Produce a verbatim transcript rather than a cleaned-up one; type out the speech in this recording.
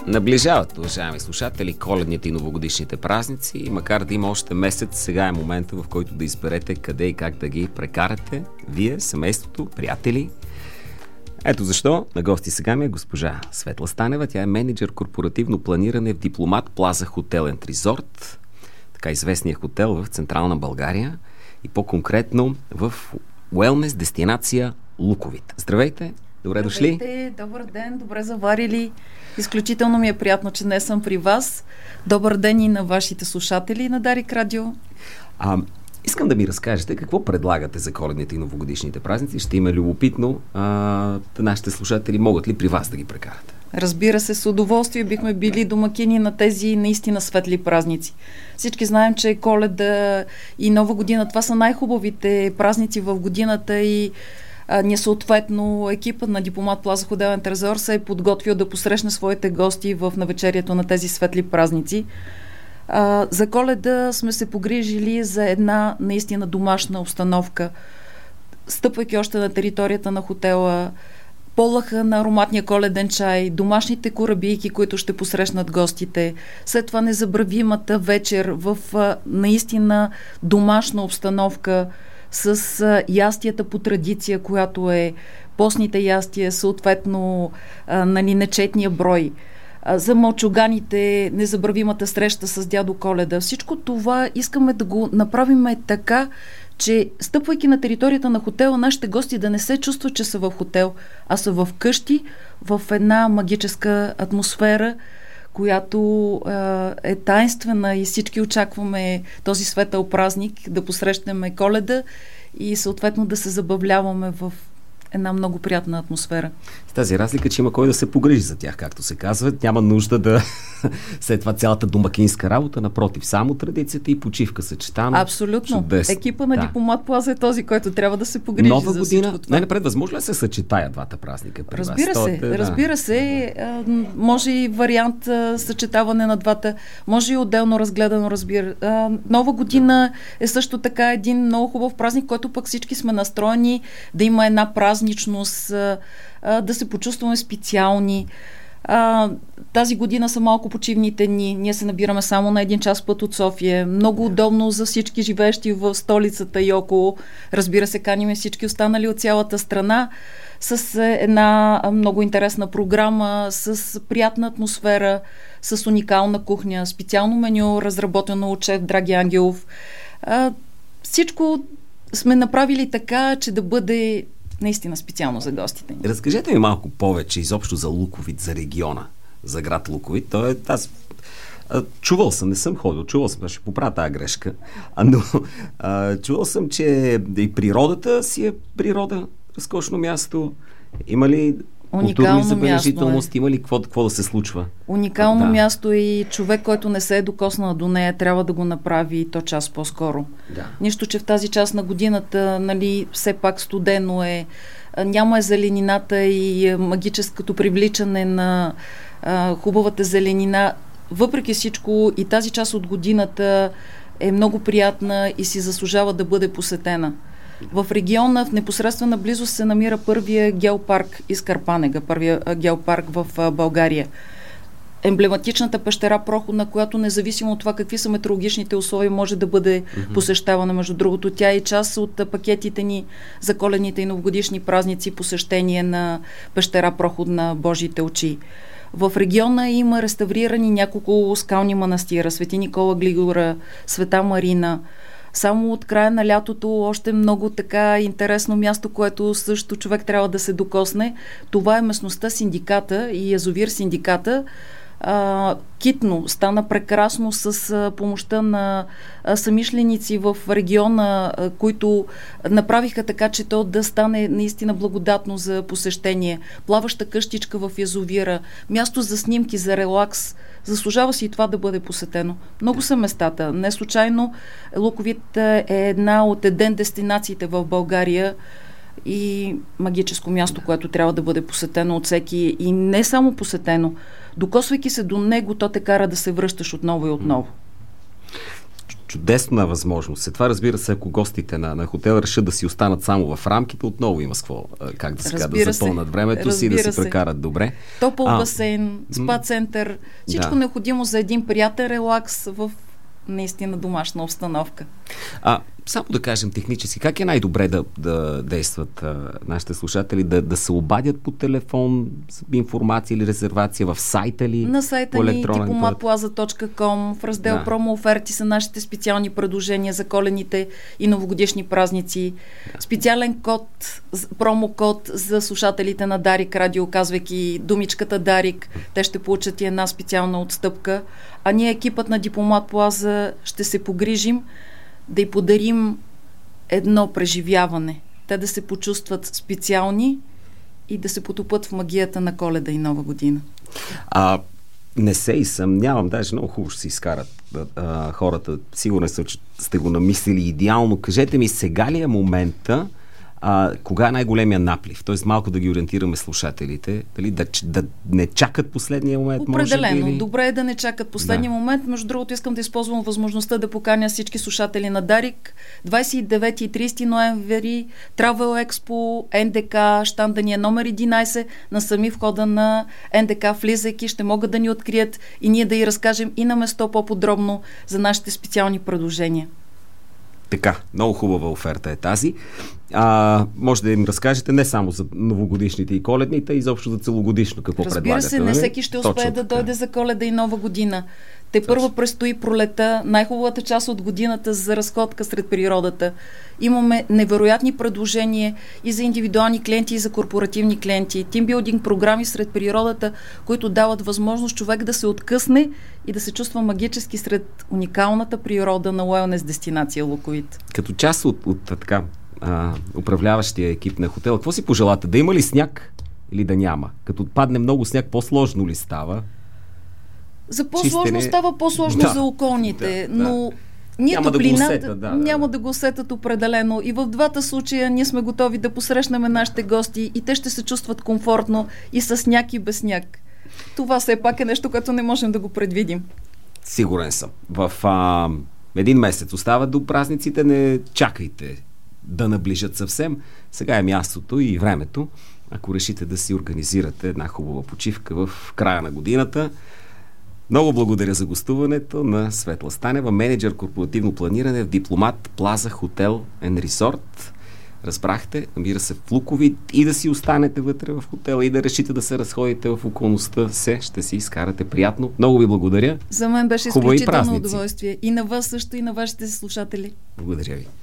Наближават, уважаеми слушатели, коледните и новогодишните празници и макар да има още месец, сега е момента, в който да изберете къде и как да ги прекарате. Вие, семейството, приятели. Ето защо на гости сега ми е госпожа Светла Станева. Тя е мениджър корпоративно планиране в Дипломат Плаза Хотел енд Резорт, така известния хотел в Централна България и по-конкретно в уелнес дестинация Луковит. Здравейте! Добре дошли! Здравейте, добър ден, добре заварили. Изключително ми е приятно, че днес съм при вас. Добър ден и на вашите слушатели на Дарик Радио. А, искам да ми разкажете какво предлагате за коледните и новогодишните празници. Ще им е любопитно. А, нашите слушатели могат ли при вас да ги прекарате? Разбира се, с удоволствие бихме били домакини на тези наистина светли празници. Всички знаем, че Коледа и Нова година, това са най-хубавите празници в годината и а, ние съответно екипът на Дипломат Плаза Хотел енд Резорт се е подготвил да посрещне своите гости в навечерието на тези светли празници. А, за Коледа сме се погрижили за една наистина домашна обстановка. Стъпвайки още на територията на хотела, полъха на ароматния коледен чай, домашните корабийки, които ще посрещнат гостите, след това незабравимата вечер в а, наистина домашна обстановка с а, ястията по традиция, която е постните ястия, съответно а, нали, нечетния брой. А, за мълчуганите, незабравимата среща с дядо Коледа. Всичко това искаме да го направим така, че стъпвайки на територията на хотела, нашите гости да не се чувстват, че са в хотел, а са в къщи, в една магическа атмосфера, която е, е таинствена и всички очакваме този светъл празник, да посрещнем Коледа и съответно да се забавляваме в една много приятна атмосфера. С тази разлика, че има кой да се погрижи за тях, както се казва. Няма нужда да след това цялата домакинска работа, напротив, само традицията и почивка съчетана. Абсолютно. Чудесно. Екипа на да. Дипломат Плаза е този, който трябва да се погрижи Нова за година, всичко това. най-напред, възможно ли да се съчетая двата празника при разбира вас? се, Той, разбира да. се. А, може и вариант а, съчетаване на двата, може и отделно разгледано, разбира. А, Нова година е също така един много хубав празник, който пък всички сме настроени да има една празничност, а, а, да се почувстваме специални. А, тази година са малко почивните дни. Ние се набираме само на един час път от София. Много удобно за всички живеещи в столицата и около. Разбира се, каним всички останали от цялата страна с една много интересна програма, с приятна атмосфера, с уникална кухня, специално меню, разработено от шеф Драги Ангелов. А, всичко сме направили така, че да бъде наистина специално за гостите. Разкажете ми малко повече изобщо за Луковит, за региона, за град Луковит. Той е, аз а, чувал съм, не съм ходил, чувал съм, ще поправя тази грешка, а, но а, чувал съм, че и природата си е природа, разкошно място. Има ли културни забележителности, е. Има ли какво, какво да се случва? Уникално да. място и човек, който не се е докоснал до нея, трябва да го направи и то час по-скоро. Да. Нищо, че в тази част на годината, нали, все пак студено е, няма е зеленината и магическото привличане на а, хубавата зеленина. Въпреки всичко и тази част от годината е много приятна и си заслужава да бъде посетена. В региона в непосредствена близост се намира първия геопарк Искърпанега, първия геопарк в България. Емблематичната пещера Проходна, която независимо от това какви са метеорологичните условия, може да бъде mm-hmm. посещавана. Между другото, тя е част от пакетите ни за коледните и новогодишни празници, посещение на пещера Проходна Божиите очи. В региона има реставрирани няколко скални манастира, Свети Никола Глигора, Света Марина. Само от края на лятото още много така интересно място, което също човек трябва да се докосне. Това е местността Синдиката и язовир Синдиката. А, Китно стана прекрасно с а, помощта на а, самишленици в региона, а, които направиха така, че то да стане наистина благодатно за посещение. Плаваща къщичка в язовира, място за снимки, за релакс. Заслужава си и това да бъде посетено. Много са местата. Не случайно Луковит е една от еден дестинациите в България и магическо място, което трябва да бъде посетено от всеки и не само посетено. Докосвайки се до него, то те кара да се връщаш отново и отново. чудесна възможност. Това, разбира се, ако гостите на, на хотел решат да си останат само в рамките, отново има с какво, как да се казва, да запълнат времето разбира си и да се прекарат добре. Топъл а, басейн, спа център, всичко да. Необходимо за един приятен релакс в наистина домашна обстановка. А, само да кажем технически, как е най-добре да, да действат а, нашите слушатели, да, да се обадят по телефон с информация или резервация в сайта ли? На сайта ни дипломат плаза точка ком в раздел да. Промо оферти са нашите специални предложения за колените и новогодишни празници. Да. Специален код, промокод за слушателите на Дарик Радио, казвайки думичката Дарик, те ще получат и една специална отстъпка. А ние, екипът на Дипломат Плаза, ще се погрижим да й подарим едно преживяване. Те да се почувстват специални и да се потопят в магията на Коледа и Нова година. А, не се и съмнявам, даже много хубаво ще се изкарат а, хората. Сигурен съм, че сте го намислили идеално. Кажете ми, сега ли е момента, А, кога е най-големия наплив? Тоест малко да ги ориентираме слушателите, дали, да, да не чакат последния момент. Определено. Може би, добре е да не чакат последния да. момент. Между другото, искам да използвам възможността да поканя всички слушатели на Дарик. двадесет и девети и тридесети ноември Travel Expo, Ен Де Ка, щанда ни е номер единадесет, на сами входа на Ен Де Ка, влизайки, ще могат да ни открият и ние да й разкажем и на место по-подробно за нашите специални предложения. Така, много хубава оферта е тази. А, може да им разкажете не само за новогодишните и коледните, а изобщо за целогодишно какво Разбира предлагате. Разбира се, не всеки ще успее Точно да така. Дойде за Коледа и Нова година. Те първо предстои пролета, най-хубавата част от годината за разходка сред природата. Имаме невероятни предложения и за индивидуални клиенти, и за корпоративни клиенти. Тимбилдинг програми сред природата, които дават възможност човек да се откъсне и да се чувства магически сред уникалната природа на уелнес дестинация Луковит. Като част от, от така а, управляващия екип на хотела, какво си пожелате? Да има ли сняг или да няма? Като падне много сняг, по-сложно ли става? За по-сложно Чистене... става по-сложно да, за околните, да, но да. ние няма топлина, да го усетят, да, няма да. да го усетят определено. И в двата случая ние сме готови да посрещнем нашите гости и те ще се чувстват комфортно и с сняг и без сняг. Това все пак е нещо, което не можем да го предвидим. Сигурен съм. В а, един месец остава до празниците, не чакайте да наближат съвсем. Сега е мястото и времето, ако решите да си организирате една хубава почивка в края на годината. Много благодаря за гостуването на Светла Станева, менеджер корпоративно планиране в Дипломат Плаза Хотел енд Ресорт. Разбрахте, намира се в Луковит, и да си останете вътре в хотела и да решите да се разходите в околността се, ще си изкарате приятно. Много ви благодаря. За мен беше изключително удоволствие. И на вас също, и на вашите слушатели. Благодаря ви.